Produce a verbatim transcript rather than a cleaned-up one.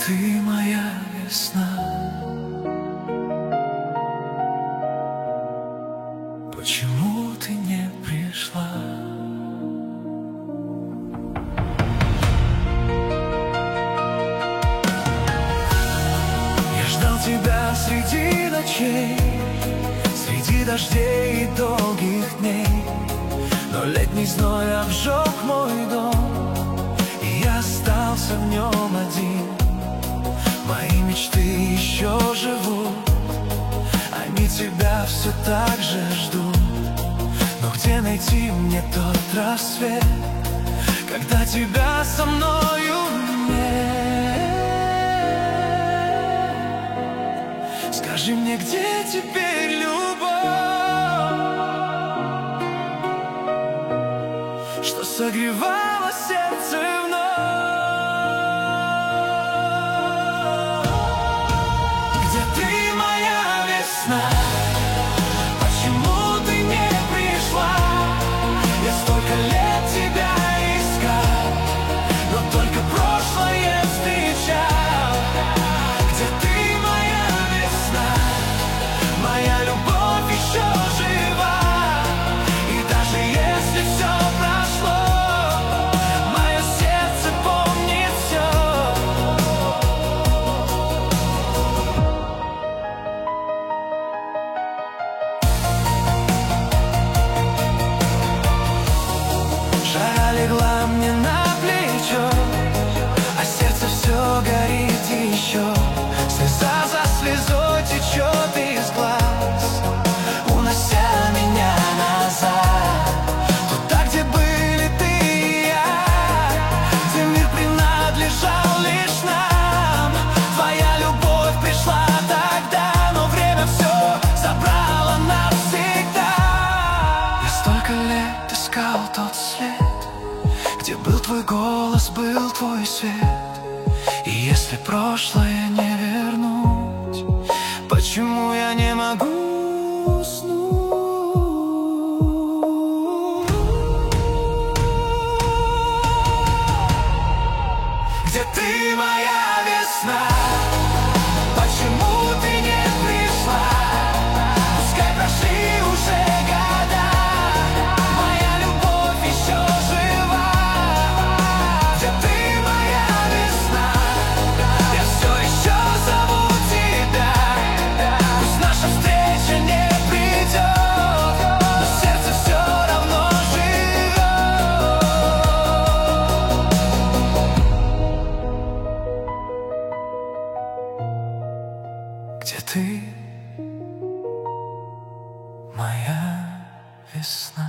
ты моя весна? Почему ты не пришла? Я ждал тебя среди ночей, среди дождей и долгих дней, но летний зной обжег мой дом, и я остался в нем один. Мои мечты еще живут, они тебя все так же ждут. Но где найти мне тот рассвет, когда тебя со мною нет? Скажи мне, где теперь любовь, что согревало сердце вновь? Где ты, моя весна? Почему ты не пришла? Я столько лет тебя искал, но только прошлое встречал. Где ты, моя весна? Моя любовь еще жива, и даже если все прошло, мое сердце помнит все. Жара легла мне на плечо, а сердце все горит еще. Слеза за слезой течет из глаз, унося меня назад, туда, где были ты и я, где мир принадлежал лишь нам. Твоя любовь пришла тогда, но время все забрало навсегда. Я столько лет искал тот след, где был твой голос, был твой свет. И если прошлое не вернуть, почему я не могу уснуть? Где ты, моя весна? Почему ты не пришла? Пускай прошли уже года, моя любовь еще жива. Где ты, моя весна? Я все еще зову тебя. Пусть наша встреча не придет, но сердце все равно живет. Где ты, моя весна?